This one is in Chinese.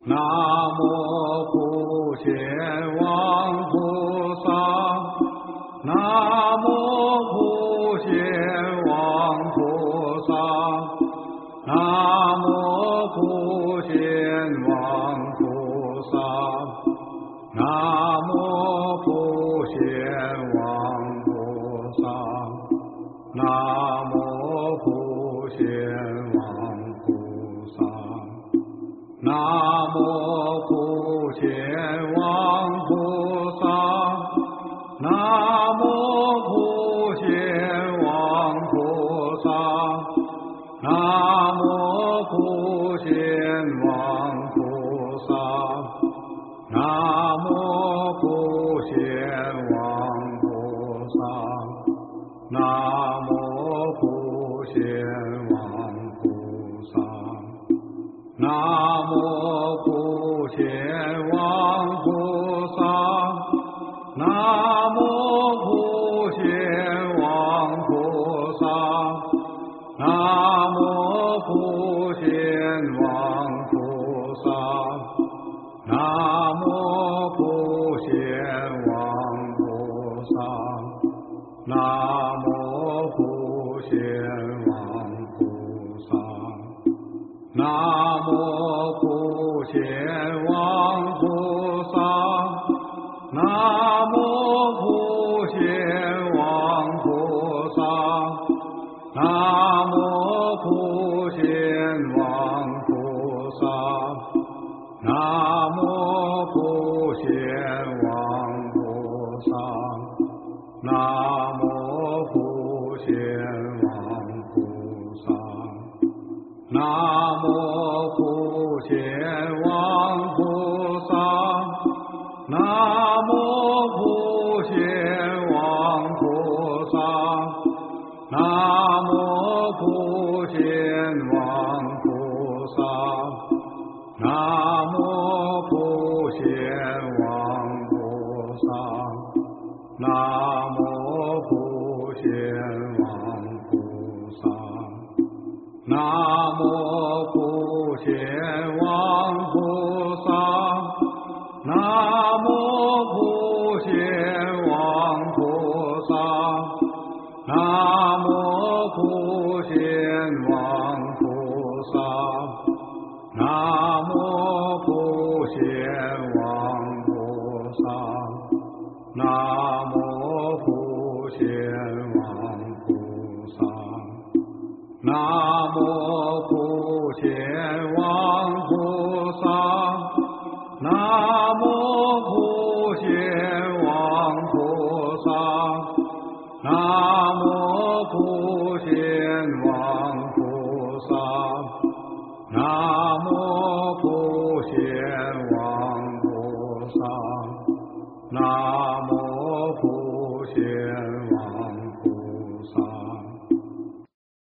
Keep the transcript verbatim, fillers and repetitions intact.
南无普贤王菩萨，南无普贤王菩萨，南无普贤王菩萨，南无普贤王菩萨，南无普贤王菩萨。南无普贤王菩萨，南无普贤王菩萨，南无普贤王菩萨，南无普贤王菩萨，南无普贤王菩萨。南无普贤王菩萨，南无普贤王菩萨，南无普贤王菩萨，南无普贤王菩萨，南无普贤王菩萨。南无普贤王菩萨，南无普贤王菩萨，南无普贤王菩萨，南无普贤王菩萨，南无普贤王菩萨。南无普贤王菩萨，南无普贤王菩萨，南无普贤王菩萨，南无普贤王菩萨，南无普贤王菩萨。南无普贤王菩萨，南无普贤王菩萨，南无普贤王菩萨，南无普贤王菩萨，南无普贤王菩萨。南无普贤王菩萨，南无普贤王菩萨，南无普贤王菩萨，南无普贤王菩萨，南无